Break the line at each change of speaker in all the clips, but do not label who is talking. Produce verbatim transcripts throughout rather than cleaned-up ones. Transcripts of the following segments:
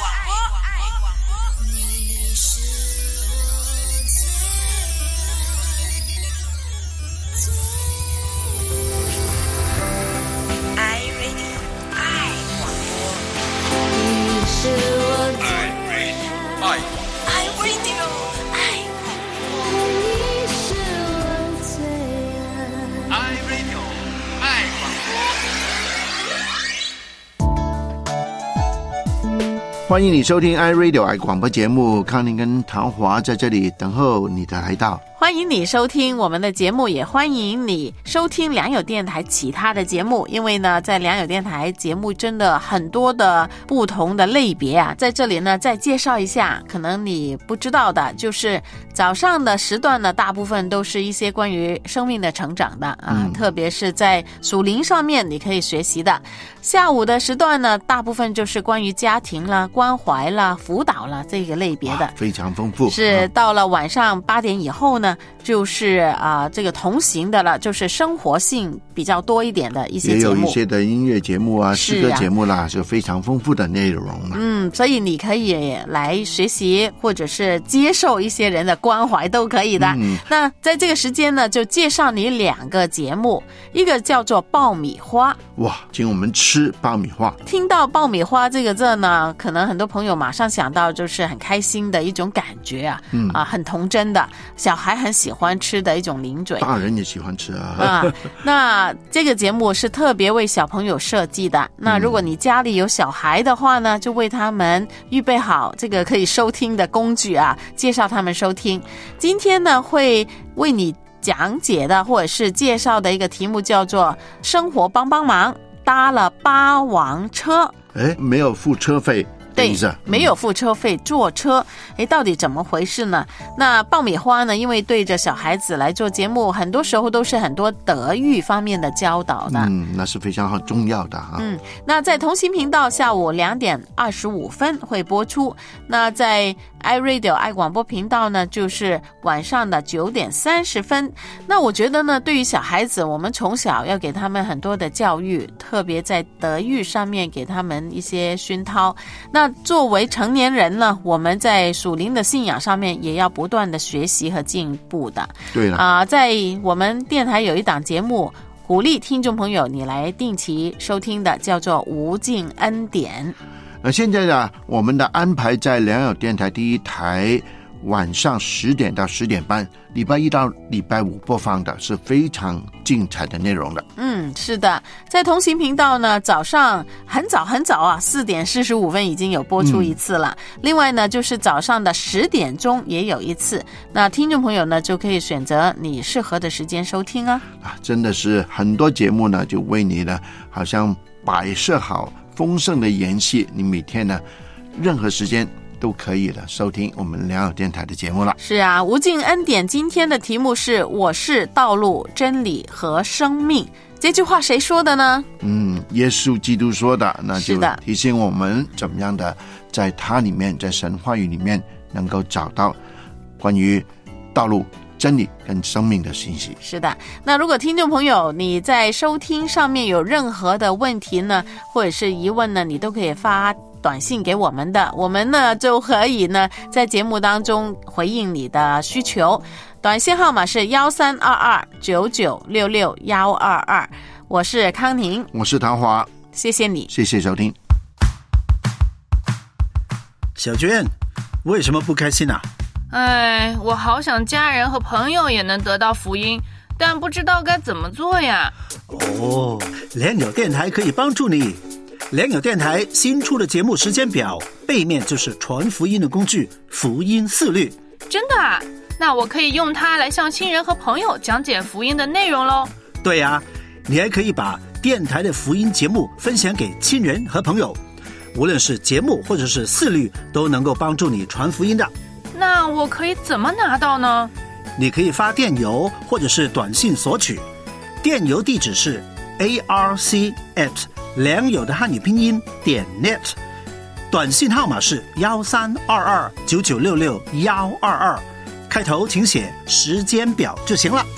欢迎你收听 iRadio 爱广播节目，康宁跟唐华在这里等候你的来到。
欢迎你收听我们的节目，也欢迎你收听良友电台其他的节目，因为呢在良友电台节目真的很多的不同的类别啊，在这里呢再介绍一下可能你不知道的，就是早上的时段呢大部分都是一些关于生命的成长的啊、嗯，特别是在属灵上面你可以学习的。下午的时段呢大部分就是关于家庭啦、关怀啦、辅导啦这个类别的，
非常丰富。
是到了晚上八点以后呢就是啊、呃，这个同行的了，就是生活性比较多一点的一些节目，
也有一些的音乐节目啊、诗歌节目啦，就非常丰富的内容了。
嗯，所以你可以来学习，或者是接受一些人的关怀都可以的。嗯、那在这个时间呢，就介绍你两个节目，一个叫做爆米花。
哇，请我们吃爆米花。
听到爆米花这个字呢，可能很多朋友马上想到就是很开心的一种感觉啊，嗯、啊，很童真的，小孩很喜欢吃的一种零嘴，
大人也喜欢吃啊。
啊，那这个节目是特别为小朋友设计的。那如果你家里有小孩的话呢，就为他们预备好这个可以收听的工具啊，介绍他们收听。今天呢，会为你讲解的或者是介绍的一个题目叫做“生活帮帮忙”，搭了八王车。
哎，没有付车费。
对，没有付车费坐车，诶，到底怎么回事呢？那爆米花呢，因为对着小孩子来做节目，很多时候都是很多德育方面的教导的。
嗯，那是非常重要的啊。
嗯，那在同行频道下午两点二十五分会播出，那在 iRadio 爱广播频道呢，就是晚上的九点三十分。那我觉得呢，对于小孩子，我们从小要给他们很多的教育，特别在德育上面给他们一些熏陶。那作为成年人呢，我们在属灵的信仰上面也要不断的学习和进步的。
对了
啊、呃，在我们电台有一档节目，鼓励听众朋友你来定期收听的，叫做无尽恩典。
那现在呢，我们的安排在良友电台第一台晚上十点到十点半，礼拜一到礼拜五播放的是非常精彩的内容的。
嗯，是的，在同行频道呢，早上很早很早啊，四点四十五分已经有播出一次了。嗯、另外呢，就是早上的十点钟也有一次。那听众朋友呢，就可以选择你适合的时间收听啊。
啊，真的是很多节目呢，就为你呢，好像摆设好丰盛的筵席，你每天呢，任何时间都可以了收听我们良友电台的节目了。
是啊，无尽恩典今天的题目是我是道路真理和生命，这句话谁说的呢？
嗯，耶稣基督说的，那就提醒我们怎么样的在他里面，在神话语里面能够找到关于道路真理跟生命的信息。
是的，那如果听众朋友你在收听上面有任何的问题呢，或者是疑问呢，你都可以发短信给我们的，我们呢就可以呢在节目当中回应你的需求。短信号码是幺三二二九九六六幺二二。我是康宁，
我是唐华，
谢谢你，
谢谢收听。
小娟，为什么不开心啊？
哎，我好想家人和朋友也能得到福音，但不知道该怎么做呀。
哦，良友电台可以帮助你。良友电台新出的节目时间表，背面就是传福音的工具福音四律。
真的啊？那我可以用它来向亲人和朋友讲解福音的内容咯。
对啊，你还可以把电台的福音节目分享给亲人和朋友，无论是节目或者是四律，都能够帮助你传福音的。
那我可以怎么拿到呢？
你可以发电邮或者是短信索取，电邮地址是 a r c at 良友的汉语拼音点 net， 短信号码是幺三二二九九六六幺二二，开头请写时间表就行了。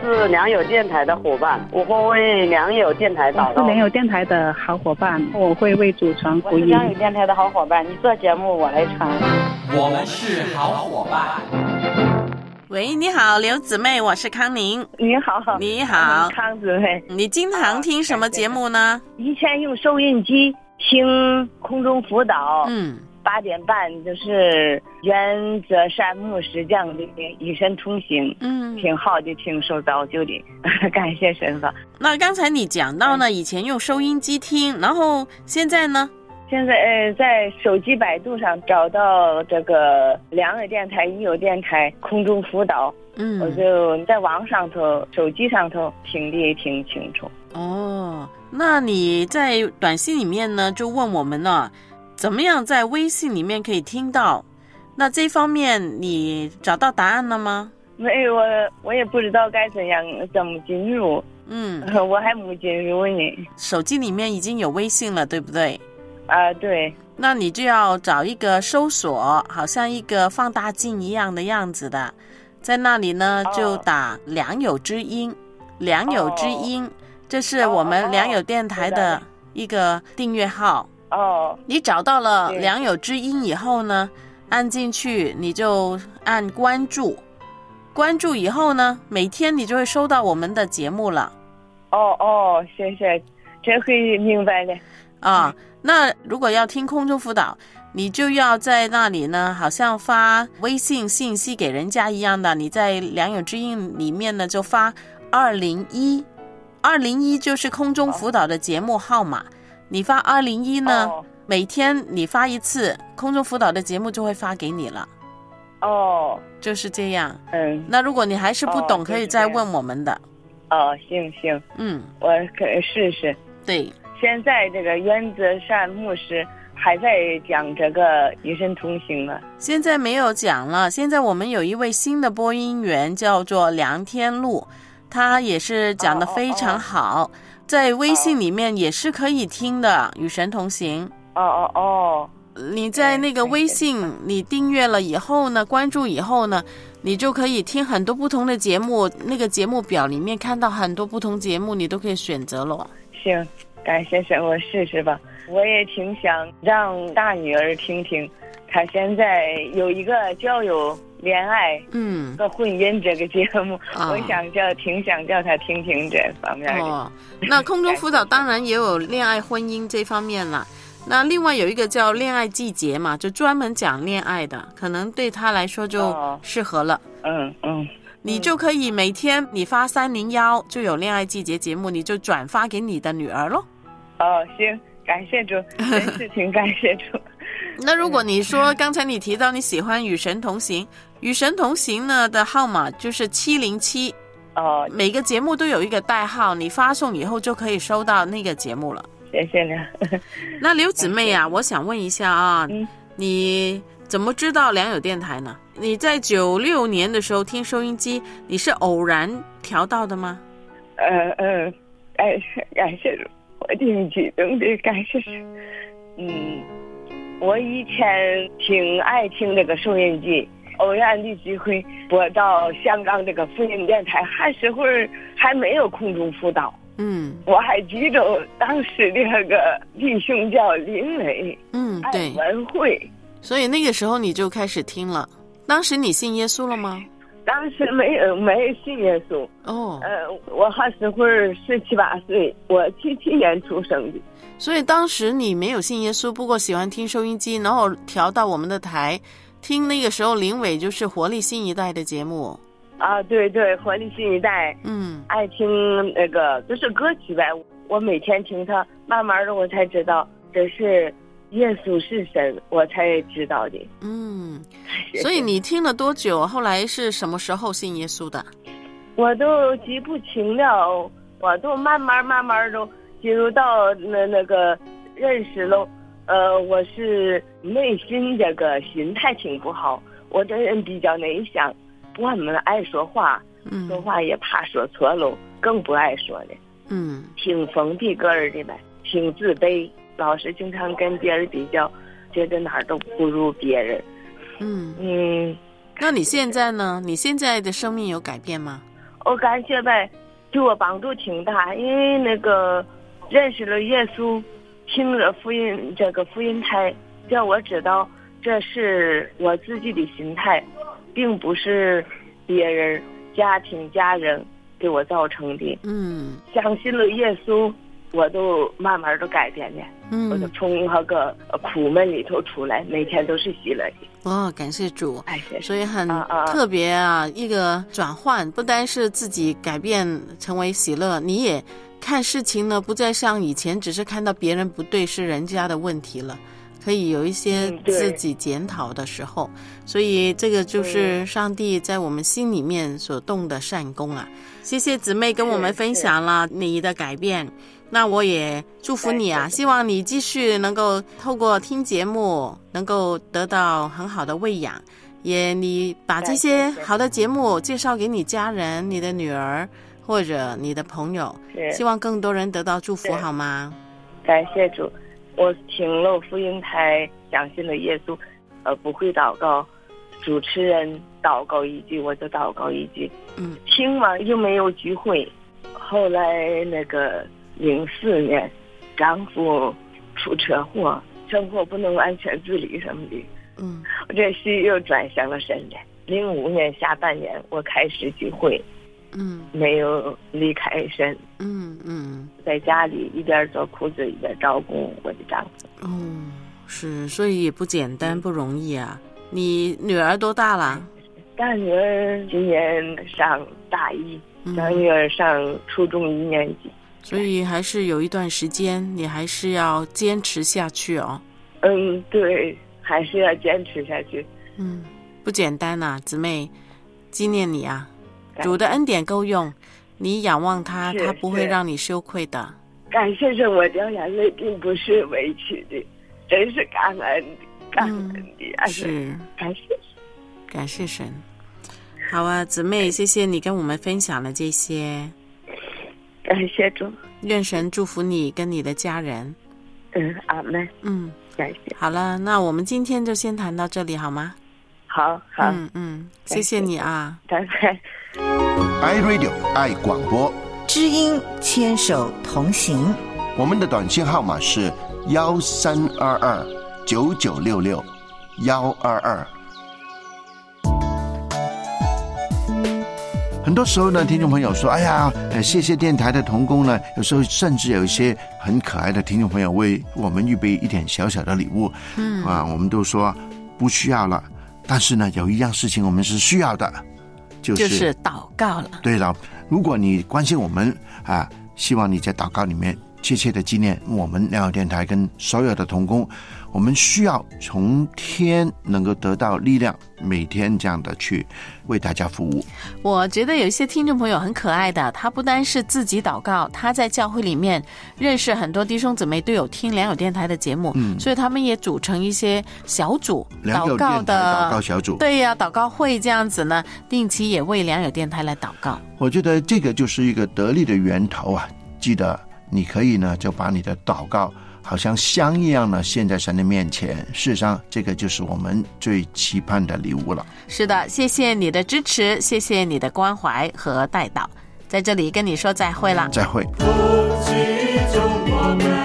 是良友电台的伙伴，我会为良友电台祷告。
我是良友电台的好伙伴，我会为主传福音。
我是良友电台的好伙伴，你做节目我来传。
我们是好伙伴。
喂，你好，刘姊妹，我是康宁。
你好，
你好，
康姊妹。
你经常听什么节目呢？
以前用收音机听空中辅导，
嗯，
八点半就是原则山牧师讲的与神同行，
嗯，
挺好的，挺受造就的，感谢神吧。
那刚才你讲到呢，以前用收音机听，然后现在呢？
现在呃，在手机百度上找到这个良友电台、益友电台空中辅导，
嗯，
我就在网上头、手机上头听的也挺清楚。
哦，那你在短信里面呢，就问我们呢，怎么样在微信里面可以听到？那这方面你找到答案了吗？
没有，我我也不知道该怎样怎么进入。
嗯，
我还没进入呢。
手机里面已经有微信了，对不对？
啊，对。
那你就要找一个搜索，好像一个放大镜一样的样子的，在那里呢就打良友之音，良友之音，这是我们良友电台的一个订阅号。
哦，
你找到了良友之音以后呢，按进去你就按关注，关注以后呢，每天你就会收到我们的节目了。
哦哦，谢谢，这回明白了。
啊，那如果要听空中辅导，你就要在那里呢，好像发微信信息给人家一样的，你在良友之音里面呢就发二零一，二零一就是空中辅导的节目号码，你发二零一呢，
哦，
每天你发一次，空中辅导的节目就会发给你了。
哦，
就是这样。
嗯，
那如果你还是不懂，
哦，
可以再问我们的。
哦，行行，
嗯，
我可以试试。
对。
现在这个原则山牧师还在讲这个与神同行了。
现在没有讲了，现在我们有一位新的播音员叫做梁天禄，他也是讲得非常好，哦哦哦，在微信里面也是可以听的，与神同行。
哦哦哦，
你在那个微信你订阅了以后呢，关注以后呢，你就可以听很多不同的节目，那个节目表里面看到很多不同节目，你都可以选择了。
行，感谢神，我试试吧。我也挺想让大女儿听听，她现在有一个交友、恋爱、
嗯
和婚姻这个节目，
哦，
我想叫挺想叫她听听这方面的。
哦，那空中辅导当然也有恋爱、婚姻这方面了。那另外有一个叫恋爱季节嘛，就专门讲恋爱的，可能对她来说就适合了。
哦，嗯嗯。
你就可以每天你发三零一就有恋爱季节节目，你就转发给你的女儿咯。
哦，行，感谢主，真是挺感谢主。
那如果你说刚才你提到你喜欢与神同行，与神同行呢的号码就是七零七。
哦，
每个节目都有一个代号，你发送以后就可以收到那个节目了。
谢谢了。
那刘姊妹啊，我想问一下啊，嗯，你怎么知道良友电台呢？你在九六年的时候听收音机，你是偶然调到的吗？
呃呃，感谢感谢主，我挺激动的，感谢主。嗯，我以前挺爱听这个收音机，偶然的机会播到香港这个福音电台，还是会儿还没有空中辅导。
嗯，
我还记得当时的那个弟兄叫林伟，
嗯，对，
爱文慧，
所以那个时候你就开始听了。当时你信耶稣了吗？
当时没有没信耶稣。
哦，
呃，我还是会儿十七八岁，我七七年出生的。
所以当时你没有信耶稣，不过喜欢听收音机，然后调到我们的台听。那个时候林伟就是活力新一代的节目。
啊，对对，活力新一代，
嗯，
爱听那个就是歌曲呗。我每天听它，慢慢的我才知道这是耶稣是神，我才知道的。
嗯，所以你听了多久？后来是什么时候信耶稣的？
我都记不清了，我都慢慢慢慢都进入到那那个认识了。呃，我是内心这个心态挺不好，我这人比较内向。我们爱说话，
嗯，
说话也怕说错喽，更不爱说的。
嗯，
挺封闭个人的呗，挺自卑，老是经常跟别人比较，觉得哪儿都不如别人。
嗯
嗯，
那你现在呢？你现在的生命有改变吗？
我感觉呗，对我帮助挺大，因为那个认识了耶稣，听了福音这个福音台，叫我知道这是我自己的心态，并不是别人家庭家人给我造成的。
嗯，
相信了耶稣，我都慢慢的改变了。
嗯，
我就从那个苦闷里头出来，每天都是喜乐的。
哦，感谢主，
哎，
所以很
啊啊
特别啊，一个转换，不单是自己改变成为喜乐，你也看事情呢，不再像以前只是看到别人不对是人家的问题了，可以有一些自己检讨的时候，嗯、所以这个就是上帝在我们心里面所动的善功啊！谢谢姊妹跟我们分享了你的改变。那我也祝福你啊，希望你继续能够透过听节目能够得到很好的喂养，也你把这些好的节目介绍给你家人、你的女儿或者你的朋友，希望更多人得到祝福，好吗？
感谢主，我听了福音台，相信了耶稣，呃，不会祷告，主持人祷告一句我就祷告一句，
嗯，
听嘛又没有聚会，后来那个零四年，丈夫出车祸，生活不能完全自理什么的，
嗯，
我这心又转向了神了。零五年下半年，我开始聚会，
嗯，
没有离开神，
嗯嗯，
在家里一边做裤子一边照顾我的丈夫。
哦，是，所以也不简单，不容易啊。你女儿多大了？
大女儿今年上大一，小女儿上初中一年级。
所以还是有一段时间，你还是要坚持下去哦。
嗯，对，还是要坚持下去。
嗯，不简单呐、啊，姊妹，纪念你啊，主的恩典够用，你仰望他，他不会让你羞愧的。
感谢神，我掉眼泪并不是委屈的，真是感恩的，感恩的，
嗯、是
感谢神，
感谢神。好啊，姊妹，谢谢你跟我们分享了这些。
感谢主，
愿神祝福你跟你的家人。
嗯，阿们。
嗯，
感谢。
好了，那我们今天就先谈到这里，好吗？
好好。
嗯嗯，谢谢你啊。
拜拜。
I Radio 爱广播，
知音牵手同行。
我们的短信号码是幺三二二九九六六幺二二。很多时候呢，听众朋友说：“哎呀，谢谢电台的同工呢。”有时候甚至有一些很可爱的听众朋友为我们预备一点小小的礼物，
嗯
啊，我们都说不需要了。但是呢，有一样事情我们是需要的，就是
就是祷告了。
对了，如果你关心我们啊，希望你在祷告里面切切的纪念我们良友电台跟所有的同工。我们需要从天能够得到力量，每天这样的去为大家服务。
我觉得有一些听众朋友很可爱的，他不单是自己祷告，他在教会里面认识很多弟兄姊妹都有听良友电台的节目，嗯，所以他们也组成一些小组祷告的
祷告小组，
对呀、啊，祷告会这样子呢，定期也为良友电台来祷告。
我觉得这个就是一个得力的源头啊！记得你可以呢，就把你的祷告好像香一样呢，献在神的面前。事实上，这个就是我们最期盼的礼物了。
是的，谢谢你的支持，谢谢你的关怀和带导，在这里跟你说再会了。
再会。
空气中我们